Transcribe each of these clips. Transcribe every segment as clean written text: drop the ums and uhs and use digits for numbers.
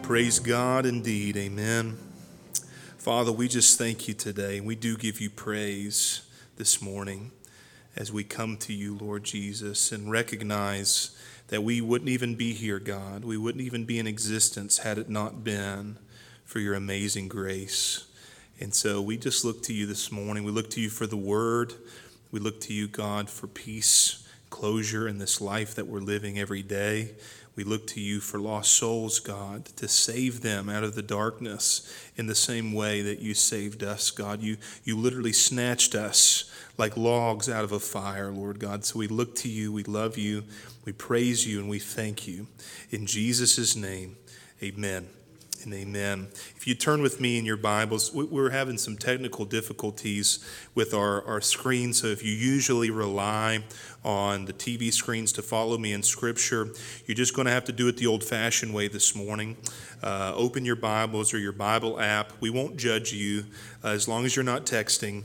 Praise God indeed. Amen. Father, we just thank you today. We do give you praise this morning as we come to you, Lord Jesus, and recognize that we wouldn't even be here, God. We wouldn't even be in existence had it not been for your amazing grace. And so we just look to you this morning. We look to you for the word. We look to you, God, for peace, closure in this life that we're living every day. We look to you for lost souls, God, to save them out of the darkness in the same way that you saved us, God. You literally snatched us like logs out of a fire, Lord God. So we look to you, we love you, we praise you, and we thank you. In Jesus' name, amen. And amen. If you turn with me in your Bibles, we're having some technical difficulties with our screen, so if you usually rely on the TV screens to follow me in Scripture, you're just going to have to do it the old-fashioned way this morning. Open your Bibles or your Bible app. We won't judge you as long as you're not texting.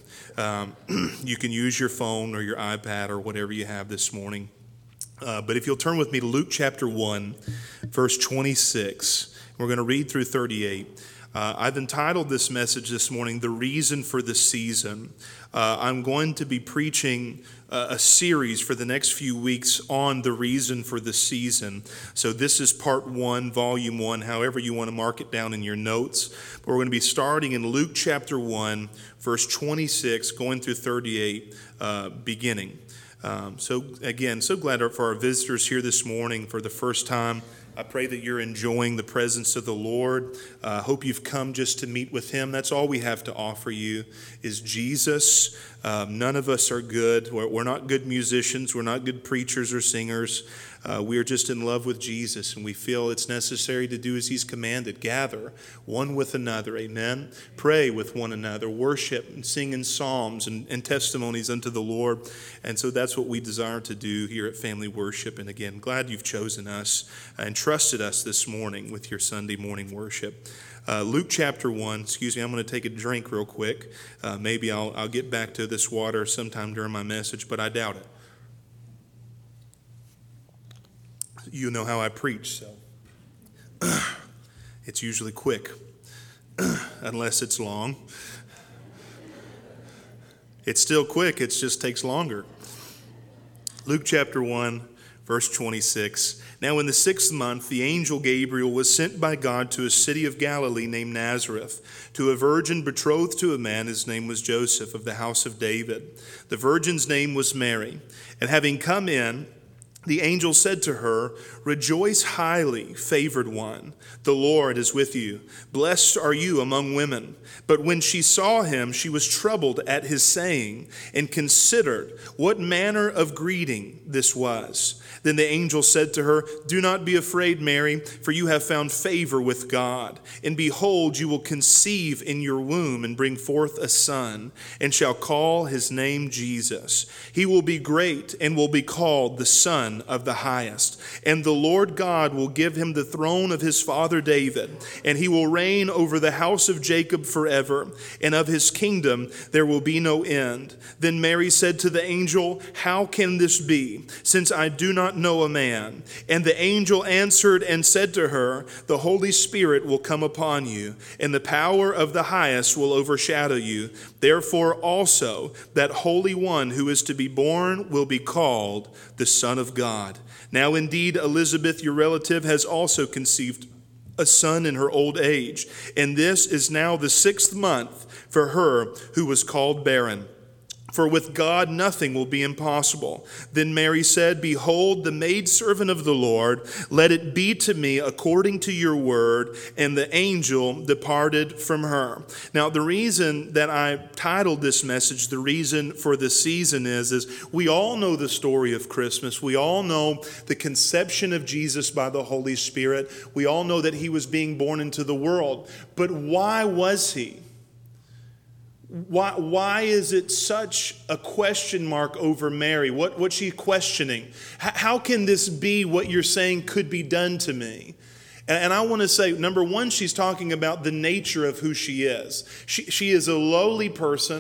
You can use your phone or your iPad or whatever you have this morning. But if you'll turn with me to Luke chapter 1, verse 26, we're going to read through 38. I've entitled this message this morning, The Reason for the Season. I'm going to be preaching a series for the next few weeks on the reason for the season. So this is part 1, volume 1, however you want to mark it down in your notes. But we're going to be starting in Luke chapter 1, verse 26, going through 38, beginning. So again, so glad for our visitors here this morning for the first time. I pray that you're enjoying the presence of the Lord. Hope you've come just to meet with him. That's all we have to offer you is Jesus. None of us are good. We're not good musicians. We're not good preachers or singers. We are just in love with Jesus, and we feel it's necessary to do as he's commanded. Gather one with another, amen? Pray with one another, worship and sing in psalms and testimonies unto the Lord. And so that's what we desire to do here at Family Worship. And again, glad you've chosen us and trusted us this morning with your Sunday morning worship. Luke chapter 1, I'm going to take a drink real quick. Maybe I'll get back to this water sometime during my message, but I doubt it. You know how I preach, so it's usually quick, unless it's long. It's still quick, it just takes longer. Luke chapter 1, verse 26. Now in the 6th month, the angel Gabriel was sent by God to a city of Galilee named Nazareth, to a virgin betrothed to a man. His name was Joseph, of the house of David. The virgin's name was Mary. And having come in, the angel said to her, "Rejoice highly, favored one. The Lord is with you. Blessed are you among women." But when she saw him, she was troubled at his saying, and considered what manner of greeting this was. Then the angel said to her, "Do not be afraid, Mary, for you have found favor with God. And behold, you will conceive in your womb and bring forth a son, and shall call his name Jesus. He will be great and will be called the Son of the Highest. And the Lord God will give him the throne of his father David, and he will reign over the house of Jacob forever, and of his kingdom there will be no end." Then Mary said to the angel, "How can this be, since I do not know a man?" And the angel answered and said to her, "The Holy Spirit will come upon you, and the power of the Highest will overshadow you. Therefore also that Holy One who is to be born will be called the Son of God. Now indeed Elizabeth, your relative, has also conceived a son in her old age, and this is now the 6th month for her who was called barren. For with God nothing will be impossible." Then Mary said, "Behold, the maidservant of the Lord, let it be to me according to your word." And the angel departed from her. Now, the reason that I titled this message, "The Reason for the Season," is we all know the story of Christmas. We all know the conception of Jesus by the Holy Spirit. We all know that he was being born into the world. But why was he? Why is it such a question mark over Mary? What's she questioning? How can this be what you're saying could be done to me? And I want to say, number one, she's talking about the nature of who she is. She is a lowly person.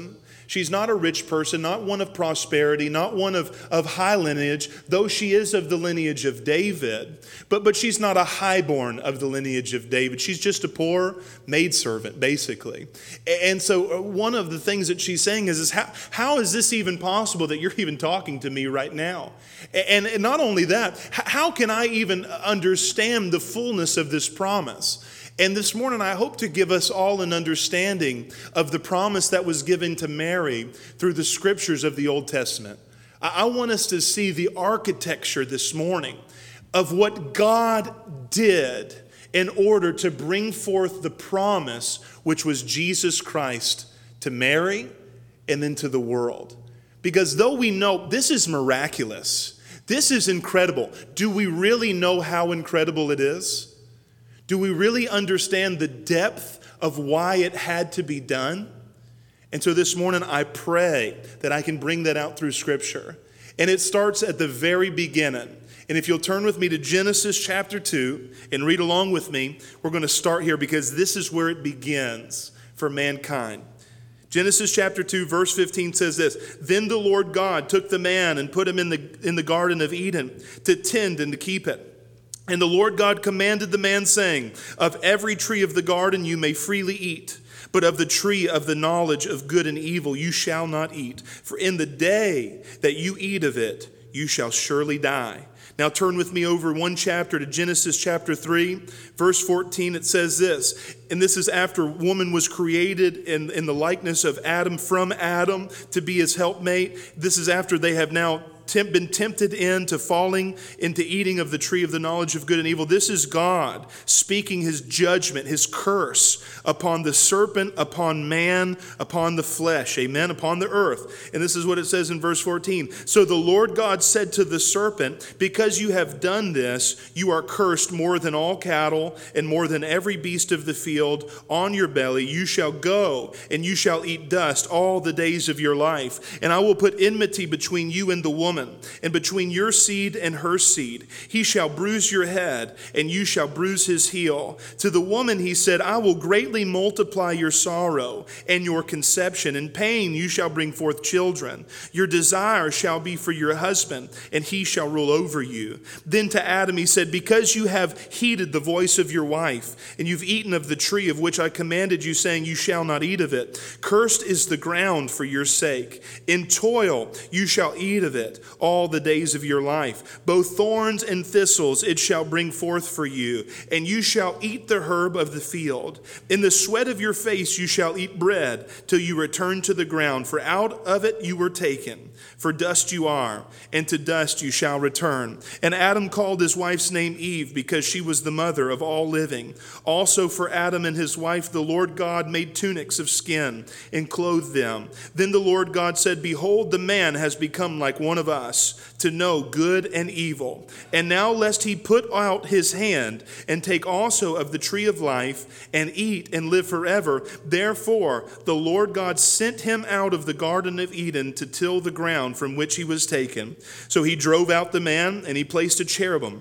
She's not a rich person, not one of prosperity, not one of high lineage, though she is of the lineage of David. But she's not a highborn of the lineage of David. She's just a poor maidservant, basically. And so one of the things that she's saying is how is this even possible that you're even talking to me right now? And not only that, how can I even understand the fullness of this promise? And this morning, I hope to give us all an understanding of the promise that was given to Mary through the scriptures of the Old Testament. I want us to see the architecture this morning of what God did in order to bring forth the promise, which was Jesus Christ, to Mary and then to the world. Because though we know this is miraculous, this is incredible, do we really know how incredible it is? Do we really understand the depth of why it had to be done? And so this morning, I pray that I can bring that out through Scripture. And it starts at the very beginning. And if you'll turn with me to Genesis chapter 2 and read along with me, we're going to start here because this is where it begins for mankind. Genesis chapter 2, verse 15 says this, "Then the Lord God took the man and put him in the Garden of Eden to tend and to keep it. And the Lord God commanded the man, saying, Of every tree of the garden you may freely eat, but of the tree of the knowledge of good and evil you shall not eat. For in the day that you eat of it, you shall surely die." Now turn with me over one chapter to Genesis chapter 3, verse 14. It says this, and this is after woman was created in the likeness of Adam, from Adam to be his helpmate. This is after they have now been tempted into falling into eating of the tree of the knowledge of good and evil. This is God speaking his judgment, his curse upon the serpent, upon man, upon the flesh, amen, upon the earth. And this is what it says in verse 14. "So the Lord God said to the serpent, Because you have done this, you are cursed more than all cattle and more than every beast of the field. On your belly you shall go, and you shall eat dust all the days of your life. And I will put enmity between you and the woman, and between your seed and her seed. He shall bruise your head, and you shall bruise his heel. To the woman he said, I will greatly multiply your sorrow and your conception. In pain you shall bring forth children. Your desire shall be for your husband, and he shall rule over you. Then to Adam he said, Because you have heeded the voice of your wife, and you've eaten of the tree of which I commanded you, saying, You shall not eat of it. Cursed is the ground for your sake. In toil you shall eat of it all the days of your life. Both thorns and thistles it shall bring forth for you, and you shall eat the herb of the field. In the sweat of your face you shall eat bread till you return to the ground, for out of it you were taken. For dust you are, and to dust you shall return. And Adam called his wife's name Eve, because she was the mother of all living. Also for Adam and his wife the Lord God made tunics of skin and clothed them. Then the Lord God said, Behold, the man has become like one of us, to know good and evil. And now lest he put out his hand and take also of the tree of life and eat and live forever. Therefore the Lord God sent him out of the Garden of Eden to till the ground from which he was taken. So he drove out the man, and he placed a cherubim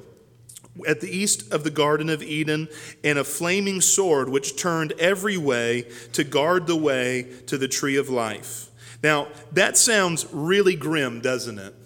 at the east of the Garden of Eden, and a flaming sword which turned every way to guard the way to the tree of life. Now that sounds really grim, doesn't it?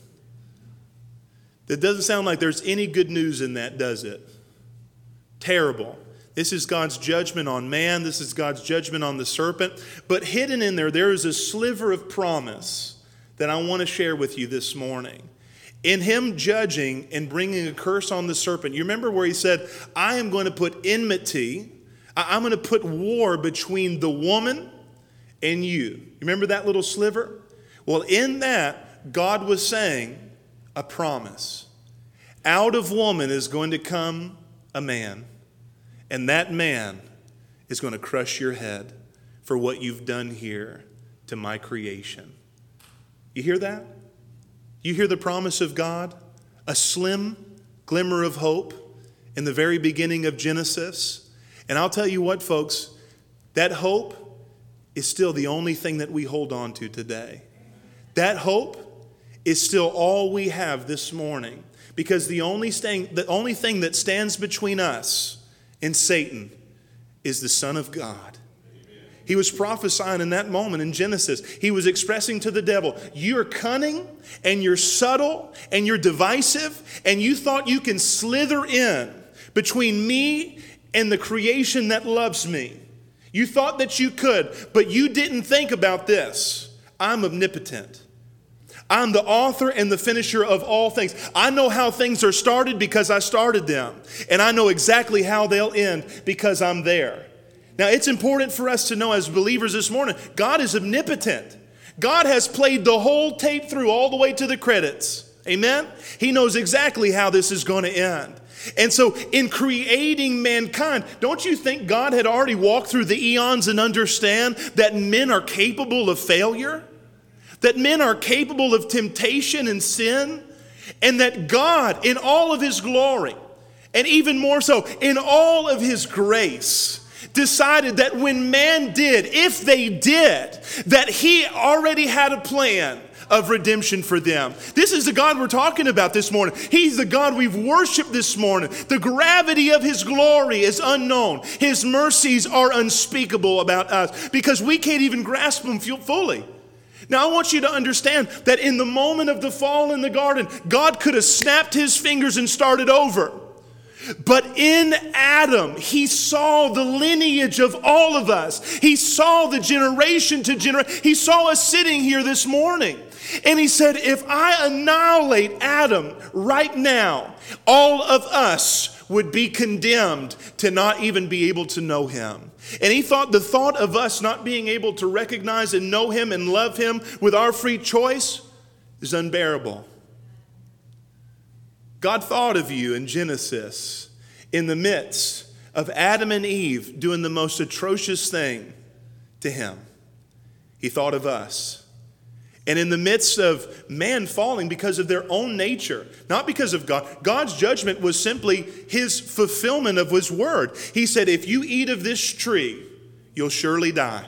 It doesn't sound like there's any good news in that, does it? Terrible. This is God's judgment on man. This is God's judgment on the serpent. But hidden in there is a sliver of promise that I want to share with you this morning. In him judging and bringing a curse on the serpent, you remember where he said, I am going to put enmity, I'm going to put war between the woman and you. You remember that little sliver? Well, in that, God was saying a promise. Out of woman is going to come a man, and that man is going to crush your head for what you've done here to my creation. You hear that? You hear the promise of God? A slim glimmer of hope in the very beginning of Genesis. And I'll tell you what, folks, that hope is still the only thing that we hold on to today. That hope is still all we have this morning, because the only thing that stands between us and Satan is the Son of God. He was prophesying in that moment in Genesis. He was expressing to the devil, you're cunning and you're subtle and you're divisive, and you thought you can slither in between me and the creation that loves me. You thought that you could, but you didn't think about this. I'm omnipotent. I'm the author and the finisher of all things. I know how things are started because I started them. And I know exactly how they'll end because I'm there. Now, it's important for us to know as believers this morning, God is omnipotent. God has played the whole tape through all the way to the credits. Amen? He knows exactly how this is going to end. And so in creating mankind, don't you think God had already walked through the eons and understand that men are capable of failure? That men are capable of temptation and sin? And that God, in all of his glory, and even more so, in all of his grace, decided that when man did, if they did, that he already had a plan of redemption for them. This is the God we're talking about this morning. He's the God we've worshiped this morning. The gravity of his glory is unknown. His mercies are unspeakable about us because we can't even grasp them fully. Now, I want you to understand that in the moment of the fall in the garden, God could have snapped his fingers and started over. But in Adam, he saw the lineage of all of us. He saw the generation to generation. He saw us sitting here this morning. And he said, if I annihilate Adam right now, all of us would be condemned to not even be able to know him. And he thought the thought of us not being able to recognize and know him and love him with our free choice is unbearable. God thought of you in Genesis in the midst of Adam and Eve doing the most atrocious thing to him. He thought of us. And in the midst of man falling because of their own nature, not because of God, God's judgment was simply his fulfillment of his word. He said, if you eat of this tree, you'll surely die.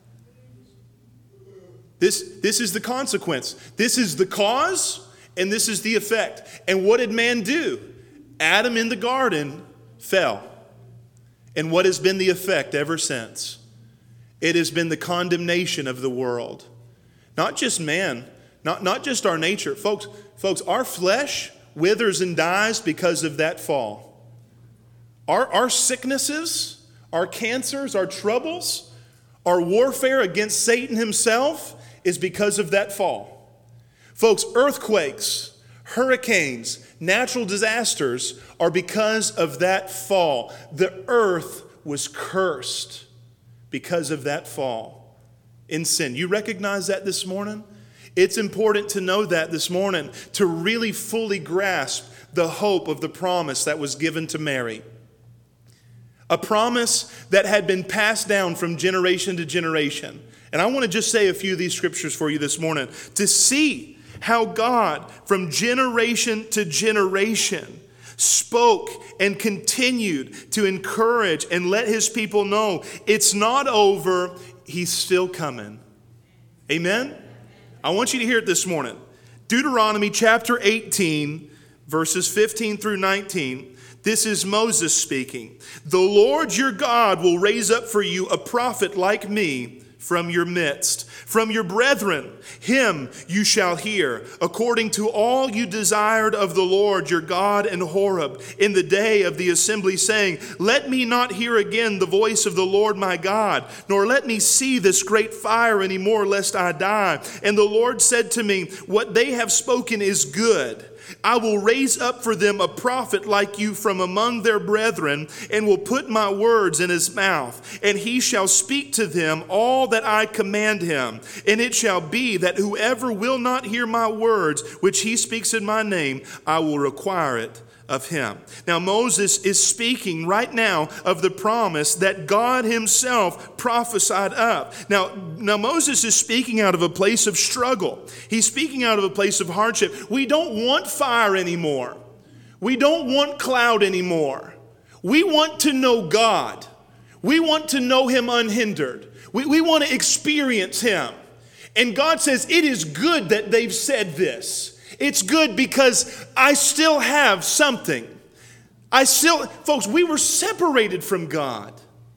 This is the consequence. This is the cause, and this is the effect. And what did man do? Adam in the garden fell. And what has been the effect ever since? It has been the condemnation of the world. Not just man, not just our nature. Folks, our flesh withers and dies because of that fall. Our sicknesses, our cancers, our troubles, our warfare against Satan himself is because of that fall. Folks, earthquakes, hurricanes, natural disasters are because of that fall. The earth was cursed because of that fall in sin. You recognize that this morning? It's important to know that this morning to really fully grasp the hope of the promise that was given to Mary. A promise that had been passed down from generation to generation. And I want to just say a few of these scriptures for you this morning to see how God from generation to generation spoke and continued to encourage and let his people know it's not over. He's still coming. Amen? I want you to hear it this morning. Deuteronomy chapter 18, verses 15 through 19. This is Moses speaking. The Lord your God will raise up for you a prophet like me from your midst. From your brethren, him you shall hear, according to all you desired of the Lord your God in Horeb in the day of the assembly, saying, let me not hear again the voice of the Lord my God, nor let me see this great fire any more, lest I die. And the Lord said to me, what they have spoken is good. I will raise up for them a prophet like you from among their brethren, and will put my words in his mouth, and he shall speak to them all that I command him. And it shall be that whoever will not hear my words, which he speaks in my name, I will require it of him. Now Moses is speaking right now of the promise that God himself prophesied of. Now Moses is speaking out of a place of struggle. He's speaking out of a place of hardship. We don't want fire anymore. We don't want cloud anymore. We want to know God. We want to know him unhindered. We want to experience him. And God says, it is good that they've said this. It's good because I still have something. Folks, we were separated from God.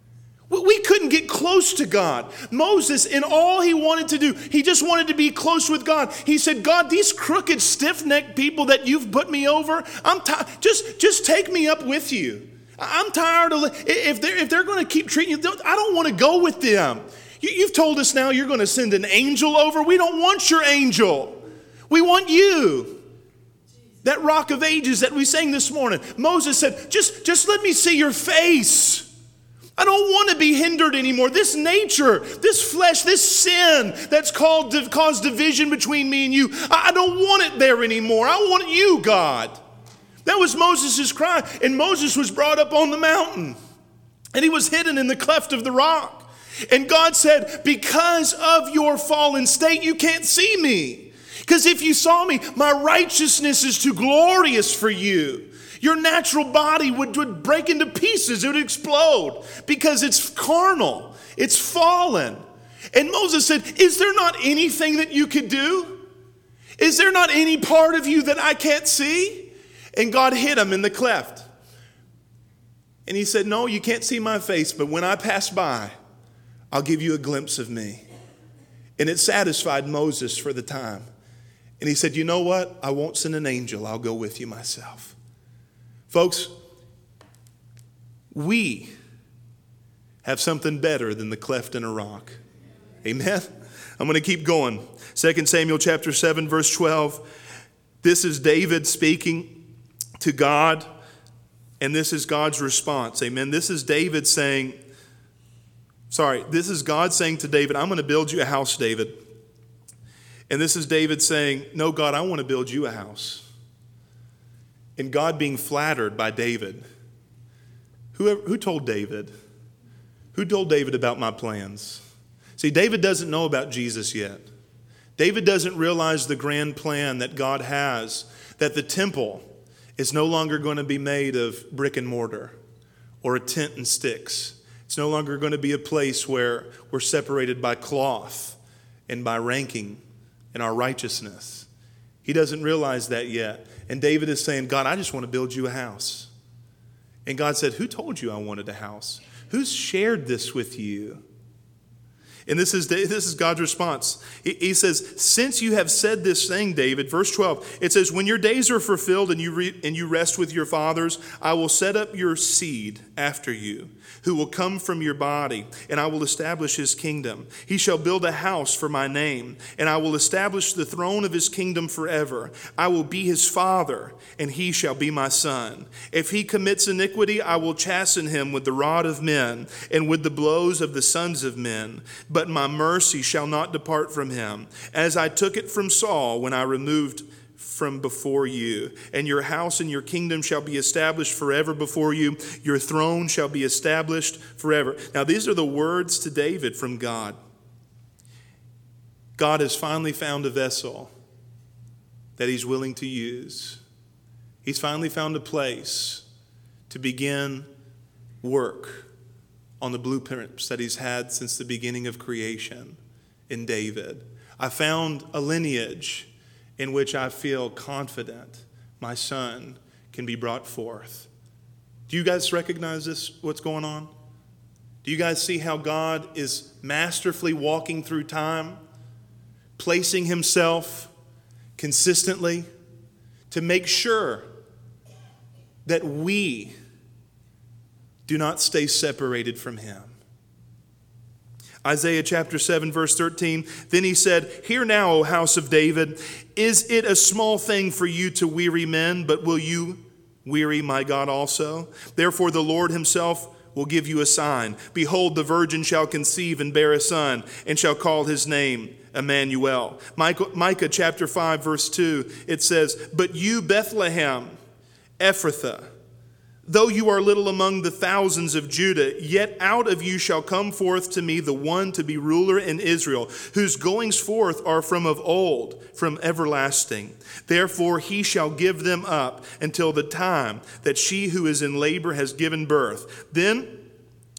We couldn't get close to God. Moses, in all he wanted to do, he just wanted to be close with God. He said, God, these crooked, stiff-necked people that you've put me over, I'm tired. Just take me up with you. I'm tired of, if they're going to keep treating you, I don't want to go with them. You've told us now you're going to send an angel over. We don't want your angel. We want you. That rock of ages that we sang this morning. Moses said, just let me see your face. I don't want to be hindered anymore. This nature, this flesh, this sin that's caused division between me and you, I don't want it there anymore. I want you, God. That was Moses' cry. And Moses was brought up on the mountain. And he was hidden in the cleft of the rock. And God said, because of your fallen state, you can't see me. Because if you saw me, my righteousness is too glorious for you. Your natural body would break into pieces. It would explode because it's carnal. It's fallen. And Moses said, is there not anything that you could do? Is there not any part of you that I can't see? And God hid him in the cleft. And he said, no, you can't see my face, but when I pass by, I'll give you a glimpse of me. And it satisfied Moses for the time. And he said, you know what? I won't send an angel. I'll go with you myself. Folks, we have something better than the cleft in a rock. Amen? I'm going to keep going. 2 Samuel chapter 7, verse 12. This is David speaking to God, and this is God's response. Amen? This is David saying, this is God saying to David, I'm going to build you a house, David. And this is David saying, no, God, I want to build you a house. And God being flattered by David. Who told David? Who told David about my plans? See, David doesn't know about Jesus yet. David doesn't realize the grand plan that God has, that the temple is no longer going to be made of brick and mortar or a tent and sticks. It's no longer going to be a place where we're separated by cloth and by ranking in our righteousness. He doesn't realize that yet. And David is saying, God, I just want to build you a house. And God said, who told you I wanted a house? Who's shared this with you? And this is God's response. He says, since you have said this thing, David, verse 12, it says, when your days are fulfilled and you rest with your fathers, I will set up your seed after you, who will come from your body, and I will establish his kingdom. He shall build a house for my name, and I will establish the throne of his kingdom forever. I will be his father, and he shall be my son. If he commits iniquity, I will chasten him with the rod of men and with the blows of the sons of men. But my mercy shall not depart from him, as I took it from Saul when I removed from before you. And your house and your kingdom shall be established forever before you. Your throne shall be established forever. Now, these are the words to David from God. God has finally found a vessel that he's willing to use. He's finally found a place to begin work on the blueprints that he's had since the beginning of creation in David. I found a lineage in which I feel confident my son can be brought forth. Do you guys recognize this, what's going on? Do you guys see how God is masterfully walking through time, placing himself consistently to make sure that we do not stay separated from him? Isaiah chapter 7, verse 13, then he said, hear now, O house of David, is it a small thing for you to weary men, but will you weary my God also? Therefore the Lord himself will give you a sign. Behold, the virgin shall conceive and bear a son, and shall call his name Emmanuel. Micah chapter 5, verse 2, it says, but you, Bethlehem, Ephrathah, though you are little among the thousands of Judah, yet out of you shall come forth to me the one to be ruler in Israel, whose goings forth are from of old, from everlasting. Therefore he shall give them up until the time that she who is in labor has given birth. Then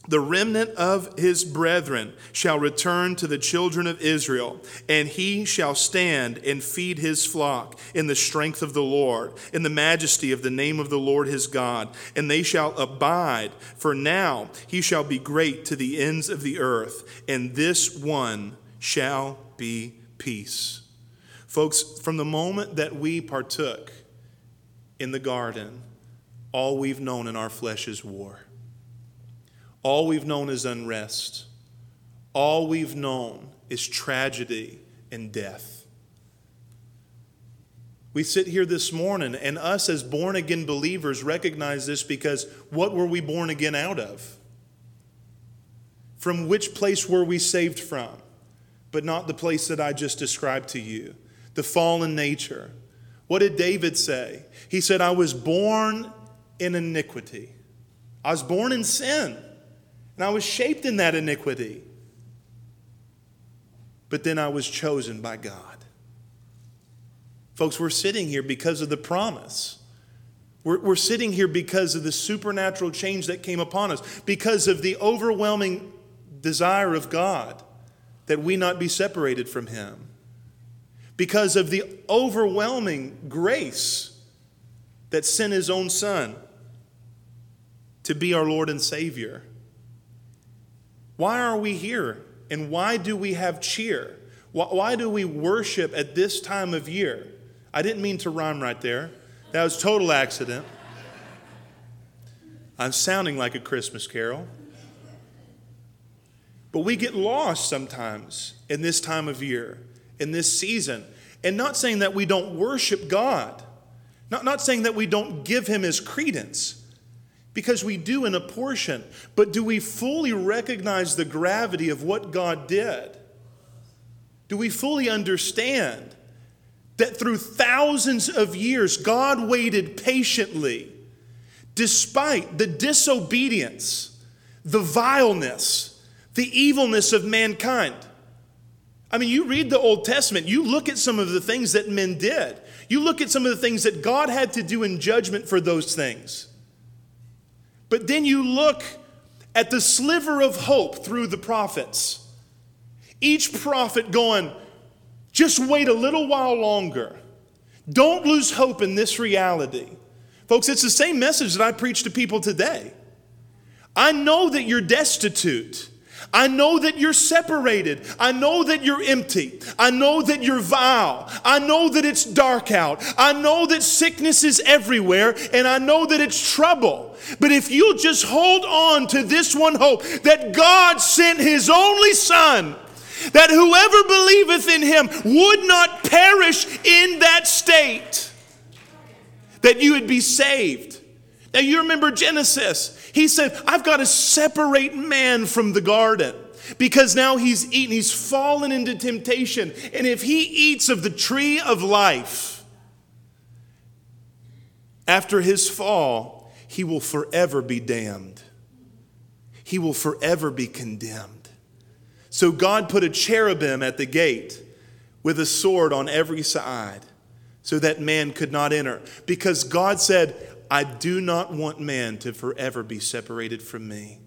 The remnant of his brethren shall return to the children of Israel, and he shall stand and feed his flock in the strength of the Lord, in the majesty of the name of the Lord his God. And they shall abide, for now he shall be great to the ends of the earth, and this one shall be peace. Folks, from the moment that we partook in the garden, all we've known in our flesh is war. All we've known is unrest. All we've known is tragedy and death. We sit here this morning, and us as born-again believers recognize this because what were we born again out of? From which place were we saved from? But not the place that I just described to you, the fallen nature. What did David say? He said, I was born in iniquity. I was born in sin. And I was shaped in that iniquity. But then I was chosen by God. Folks, we're sitting here because of the promise. We're sitting here because of the supernatural change that came upon us. Because of the overwhelming desire of God that we not be separated from Him. Because of the overwhelming grace that sent His own Son to be our Lord and Savior. Why are we here? And why do we have cheer? Why do we worship at this time of year? I didn't mean to rhyme right there. That was a total accident. I'm sounding like a Christmas carol. But we get lost sometimes in this time of year, in this season. And not saying that we don't worship God. Not saying that we don't give Him His credence. Because we do in a portion. But do we fully recognize the gravity of what God did? Do we fully understand that through thousands of years, God waited patiently, despite the disobedience, the vileness, the evilness of mankind? I mean, you read the Old Testament, you look at some of the things that men did. You look at some of the things that God had to do in judgment for those things. But then you look at the sliver of hope through the prophets. Each prophet going, just wait a little while longer. Don't lose hope in this reality. Folks, it's the same message that I preach to people today. I know that you're destitute. I know that you're separated. I know that you're empty. I know that you're vile. I know that it's dark out. I know that sickness is everywhere, and I know that it's trouble. But if you'll just hold on to this one hope, that God sent His only Son, that whoever believeth in Him would not perish in that state, that you would be saved. Now you remember Genesis. He said, I've got to separate man from the garden because now he's eaten. He's fallen into temptation. And if he eats of the tree of life, after his fall, he will forever be damned. He will forever be condemned. So God put a cherubim at the gate with a sword on every side so that man could not enter. Because God said, I do not want man to forever be separated from me.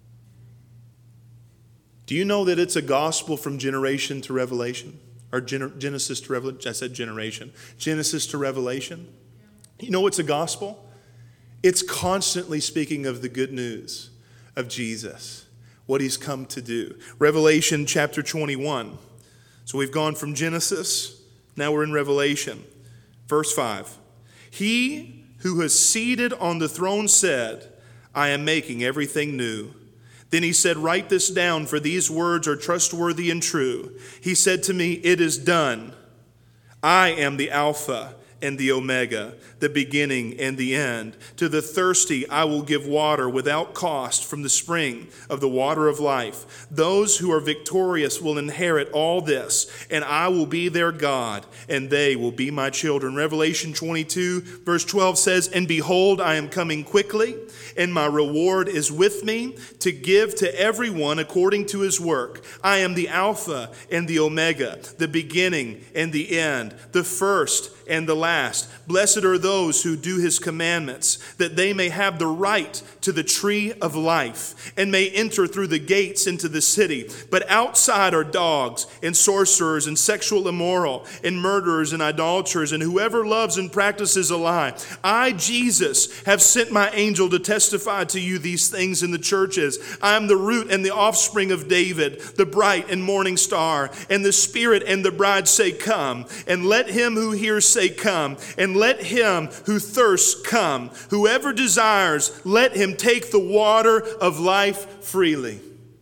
Do you know that it's a gospel from generation to Revelation? Or Genesis to Revelation? I said generation. Genesis to Revelation. You know what's a gospel? It's constantly speaking of the good news of Jesus, what He's come to do. Revelation chapter 21. So we've gone from Genesis, now we're in Revelation. Verse 5. He who is seated on the throne said, I am making everything new. Then He said, write this down, for these words are trustworthy and true. He said to me, it is done. I am the Alpha and the Omega, the beginning and the end. To the thirsty I will give water without cost from the spring of the water of life. Those who are victorious will inherit all this, and I will be their God, and they will be my children. Revelation 22 verse 12 says, and behold, I am coming quickly, and my reward is with me to give to everyone according to his work. I am the Alpha and the Omega, the beginning and the end, the first and the last. last. Blessed are those who do his commandments, that they may have the right to the tree of life, and may enter through the gates into the city. But outside are dogs, and sorcerers, and sexual immoral, and murderers, and idolaters, and whoever loves and practices a lie. I, Jesus, have sent my angel to testify to you these things in the churches. I am the root and the offspring of David, the bright and morning star. And the Spirit and the bride say, come. And let him who hears say, come. And let him who thirsts come. Whoever desires, let him take the water of life freely.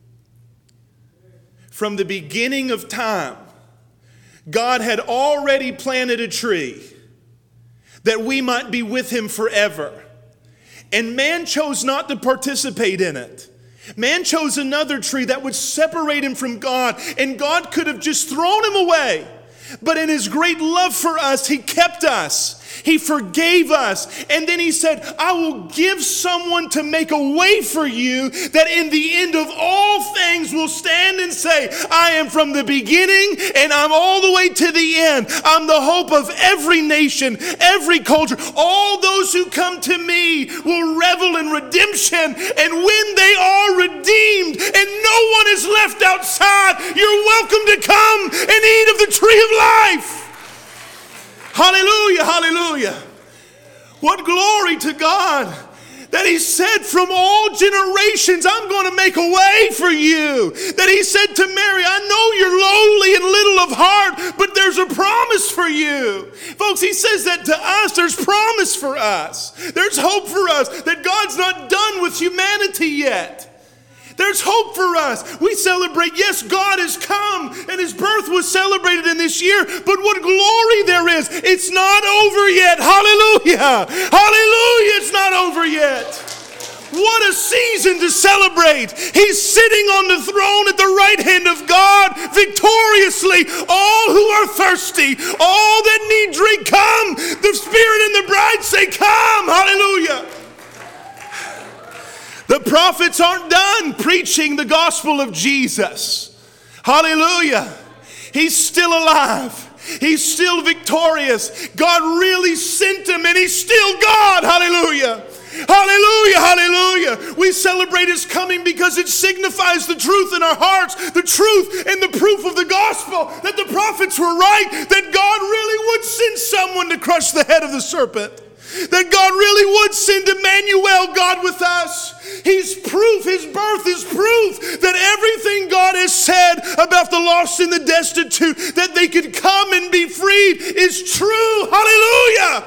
From the beginning of time, God had already planted a tree that we might be with him forever. And man chose not to participate in it. Man chose another tree that would separate him from God, and God could have just thrown him away. But in his great love for us, he kept us. He forgave us. And then he said, I will give someone to make a way for you that in the end of all things will stand and say, I am from the beginning and I'm all the way to the end. I'm the hope of every nation, every culture. All those who come to me will revel in redemption. And when they are redeemed and no one is left outside, you're welcome to come and eat of the tree of life. Hallelujah, hallelujah. What glory to God that he said from all generations, I'm going to make a way for you. That he said to Mary, I know you're lowly and little of heart, but there's a promise for you. Folks, he says that to us, there's promise for us. There's hope for us, that God's not done with humanity yet. There's hope for us. We celebrate, yes, God has come and his birth was celebrated in this year, but what glory there is. It's not over yet. Hallelujah. Hallelujah. It's not over yet. What a season to celebrate. He's sitting on the throne at the right hand of God victoriously. All who are thirsty, all that need drink, come. The Spirit and the bride say, come. Hallelujah. The prophets aren't done preaching the gospel of Jesus. Hallelujah. He's still alive. He's still victorious. God really sent him and he's still God. Hallelujah. Hallelujah, hallelujah. We celebrate his coming because it signifies the truth in our hearts, the truth and the proof of the gospel, that the prophets were right, that God really would send someone to crush the head of the serpent. That God really would send Emmanuel, God with us. He's proof, his birth is proof that everything God has said about the lost and the destitute, that they could come and be freed, is true. Hallelujah.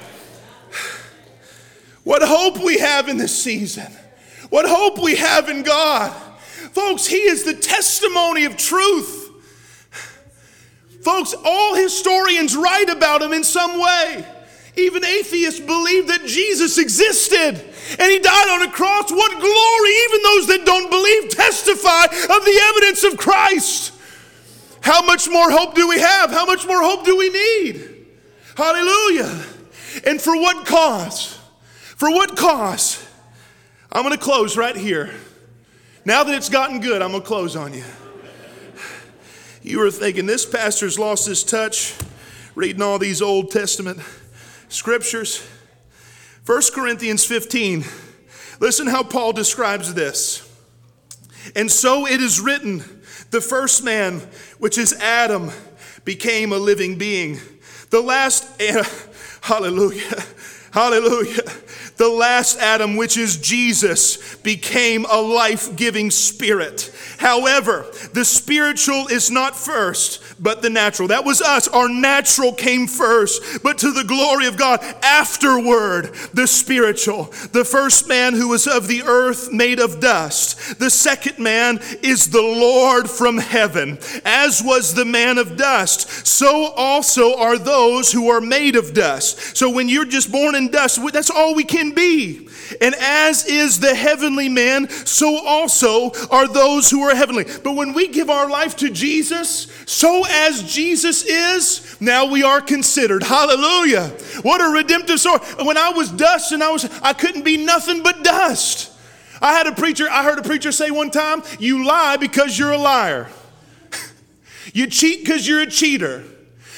What hope we have in this season. What hope we have in God. Folks, he is the testimony of truth. Folks, all historians write about him in some way. Even atheists believe that Jesus existed and he died on a cross. What glory! Even those that don't believe testify of the evidence of Christ. How much more hope do we have? How much more hope do we need? Hallelujah. And for what cause? For what cause? I'm going to close right here. Now that it's gotten good, I'm going to close on you. You were thinking, this pastor's lost his touch reading all these Old Testament scriptures. 1 Corinthians 15. Listen how Paul describes this. And so it is written, the first man, which is Adam, became a living being. The last, hallelujah, hallelujah. The last Adam, which is Jesus, became a life-giving spirit. However, the spiritual is not first, but the natural. That was us. Our natural came first, but to the glory of God, afterward, the spiritual. The first man who was of the earth, made of dust. The second man is the Lord from heaven. As was the man of dust, so also are those who are made of dust. So when you're just born in dust, that's all we can be. And as is the heavenly man, so also are those who are heavenly. But when we give our life to Jesus, so as Jesus is, now we are considered. Hallelujah. What a redemptive story. When I was dust and I couldn't be nothing but dust. I heard a preacher say one time, you lie because you're a liar. You cheat because you're a cheater.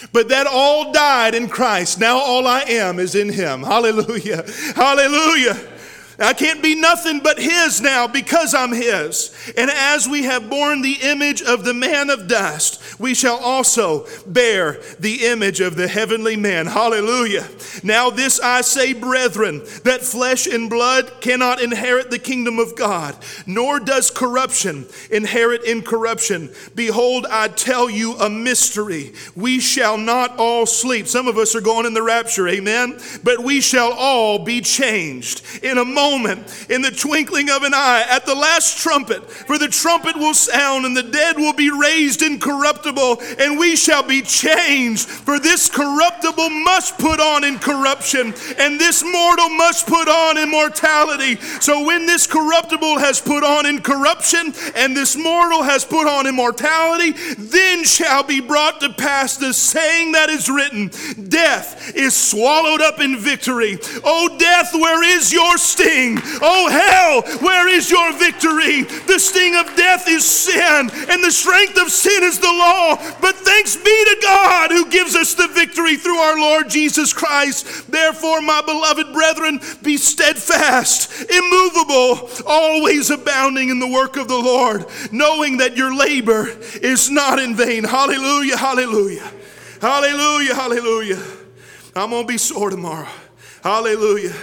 but that all died in Christ. Now all I am is in him. Hallelujah. Hallelujah. I can't be nothing but his now because I'm his. And as we have borne the image of the man of dust, we shall also bear the image of the heavenly man. Hallelujah. Now this I say, brethren, that flesh and blood cannot inherit the kingdom of God, nor does corruption inherit incorruption. Behold, I tell you a mystery. We shall not all sleep. Some of us are going in the rapture, amen? But we shall all be changed in a moment, in the twinkling of an eye, at the last trumpet. For the trumpet will sound, and the dead will be raised incorruptible, and we shall be changed. For this corruptible must put on incorruption, and this mortal must put on immortality. So when this corruptible has put on incorruption, and this mortal has put on immortality, then shall be brought to pass the saying that is written, death is swallowed up in victory. O death, where is your sting? Oh hell, where is your victory? The sting of death is sin, and the strength of sin is the law. But thanks be to God who gives us the victory through our Lord Jesus Christ. Therefore, my beloved brethren, be steadfast, immovable, always abounding in the work of the Lord, knowing that your labor is not in vain. Hallelujah, hallelujah, hallelujah, hallelujah. I'm going to be sore tomorrow. Hallelujah.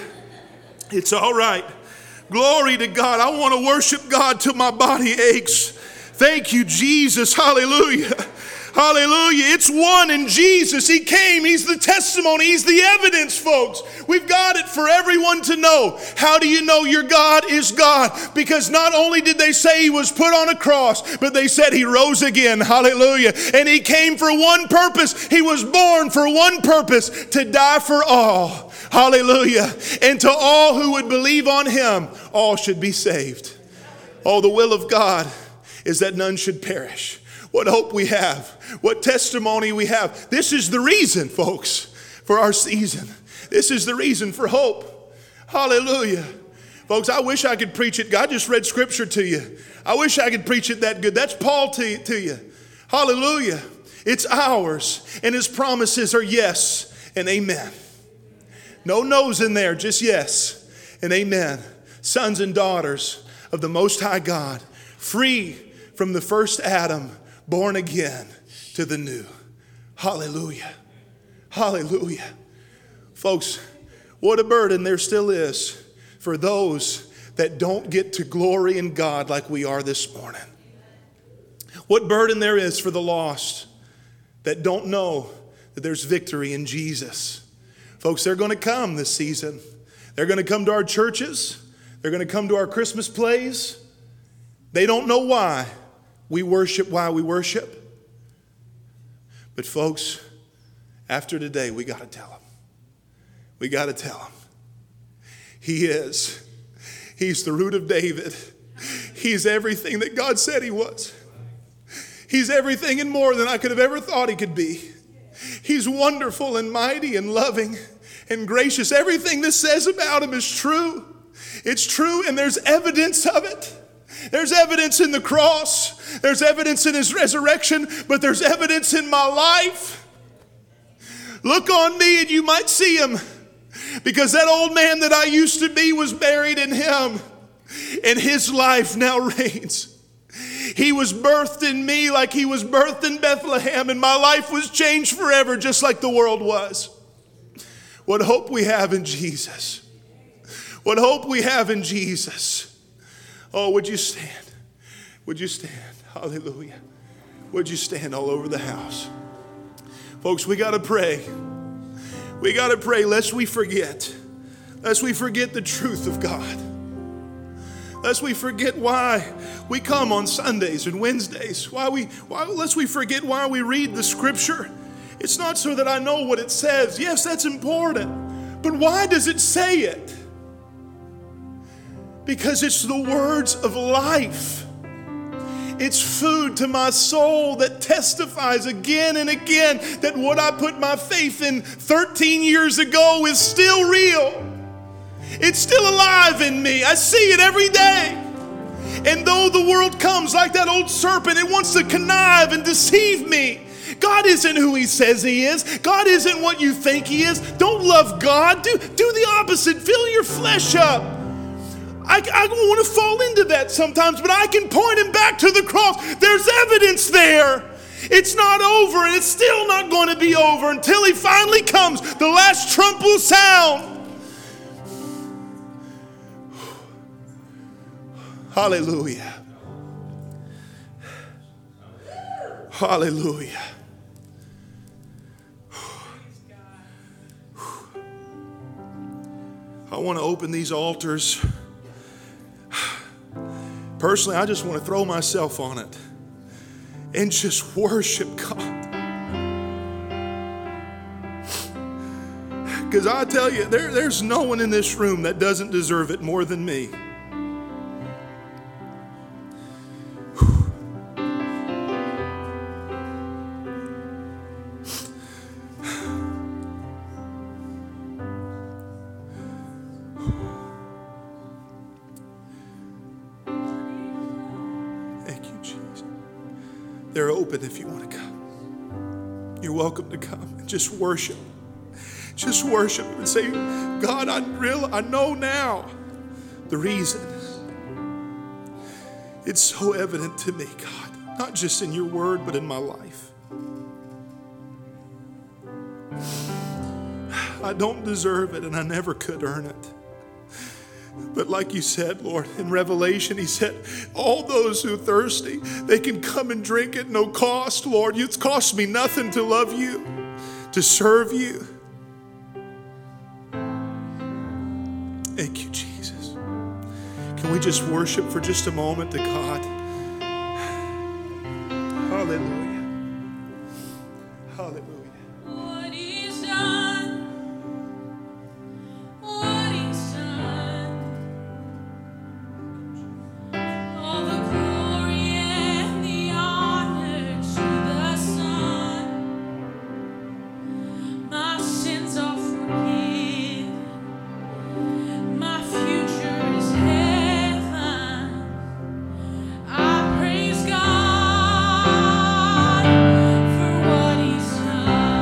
It's all right. Glory to God. I want to worship God till my body aches. Thank you, Jesus. Hallelujah. Hallelujah. It's one in Jesus. He came. He's the testimony. He's the evidence, folks. We've got it for everyone to know. How do you know your God is God? Because not only did they say he was put on a cross, but they said he rose again. Hallelujah. And he came for one purpose. He was born for one purpose, to die for all. Hallelujah. And to all who would believe on him, all should be saved. Oh, the will of God is that none should perish. What hope we have. What testimony we have. This is the reason, folks, for our season. This is the reason for hope. Hallelujah. Folks, I wish I could preach it. God just read scripture to you. I wish I could preach it that good. That's Paul to you. Hallelujah. It's ours. And his promises are yes and amen. No no's in there, just yes and amen. Sons and daughters of the Most High God, free from the first Adam, born again to the new. Hallelujah. Hallelujah. Folks, what a burden there still is for those that don't get to glory in God like we are this morning. What burden there is for the lost that don't know that there's victory in Jesus. Folks, they're going to come this season. They're going to come to our churches. They're going to come to our Christmas plays. They don't know why we worship. But folks, after today, we got to tell them. We got to tell them. He's the root of David. He's everything that God said he was. He's everything and more than I could have ever thought he could be. He's wonderful and mighty and loving and gracious. Everything this says about him is true. It's true, and there's evidence of it. There's evidence in the cross. There's evidence in his resurrection, but there's evidence in my life. Look on me and you might see him, because that old man that I used to be was buried in him, and his life now reigns. He was birthed in me like he was birthed in Bethlehem, and my life was changed forever just like the world was. What hope we have in Jesus. What hope we have in Jesus. Oh, would you stand? Would you stand? Hallelujah. Would you stand all over the house? Folks, we got to pray. We got to pray lest we forget. Lest we forget the truth of God. Lest we forget why we come on Sundays and Wednesdays. Lest we forget why we read the scripture. It's not so that I know what it says. Yes, that's important. But why does it say it? Because it's the words of life. It's food to my soul that testifies again and again that what I put my faith in 13 years ago is still real. It's still alive in me. I see it every day. And though the world comes like that old serpent, it wants to connive and deceive me. God isn't who he says he is. God isn't what you think he is. Don't love God. Do the opposite. Fill your flesh up. I want to fall into that sometimes, but I can point him back to the cross. There's evidence there. It's not over, and it's still not going to be over until he finally comes. The last trump will sound. Hallelujah. Hallelujah. I want to open these altars. Personally, I just want to throw myself on it and just worship God. Because I tell you, there's no one in this room that doesn't deserve it more than me. They're open if you want to come. You're welcome to come and just worship. Just worship and say, God, I know now the reason. It's so evident to me, God, not just in your word, but in my life. I don't deserve it, and I never could earn it. But like you said, Lord, in Revelation, he said, all those who are thirsty, they can come and drink at no cost, Lord. It's cost me nothing to love you, to serve you. Thank you, Jesus. Can we just worship for just a moment to God? Hallelujah. Hallelujah. Praise God for what he's done.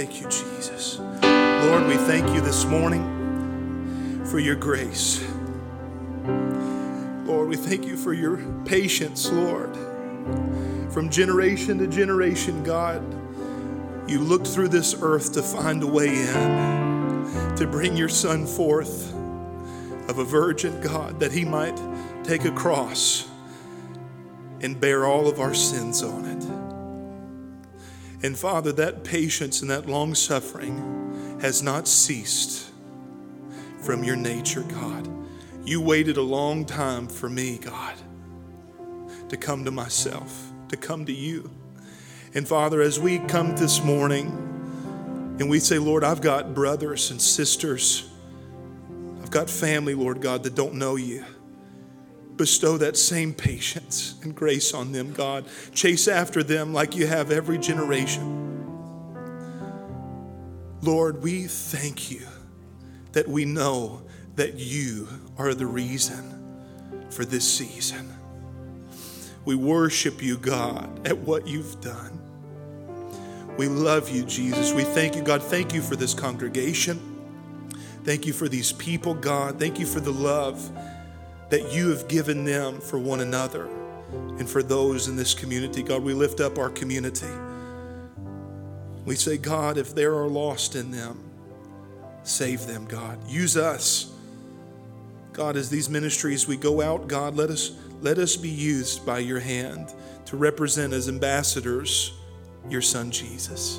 Thank you, Jesus. Lord, we thank you this morning for your grace. Lord, we thank you for your patience, Lord. From generation to generation, God, you looked through this earth to find a way in, to bring your Son forth of a virgin, God, that he might take a cross and bear all of our sins on it. And Father, that patience and that long suffering has not ceased from your nature, God. You waited a long time for me, God, to come to myself, to come to you. And Father, as we come this morning and we say, Lord, I've got brothers and sisters, I've got family, Lord God, that don't know you. Bestow that same patience and grace on them, God. Chase after them like you have every generation. Lord, we thank you that we know that you are the reason for this season. We worship you, God, at what you've done. We love you, Jesus. We thank you, God. Thank you for this congregation. Thank you for these people, God. Thank you for the love that you have given them for one another and for those in this community. God, we lift up our community. We say, God, if there are lost in them, save them, God. Use us. God, as these ministries, we go out, God, let us be used by your hand to represent as ambassadors your Son, Jesus.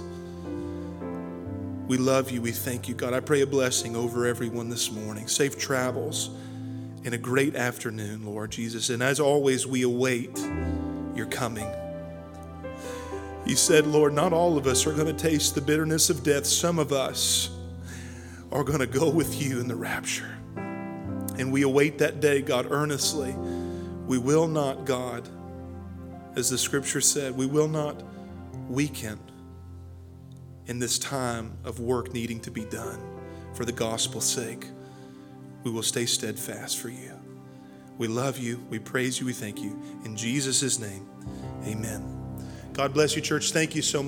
We love you. We thank you, God. I pray a blessing over everyone this morning. Safe travels and a great afternoon, Lord Jesus. And as always, we await your coming. You said, Lord, not all of us are going to taste the bitterness of death. Some of us are going to go with you in the rapture. And we await that day, God, earnestly. We will not, God, as the scripture said, we will not weaken in this time of work needing to be done for the gospel's sake. We will stay steadfast for you. We love you. We praise you. We thank you. In Jesus' name, amen. God bless you, church. Thank you so much.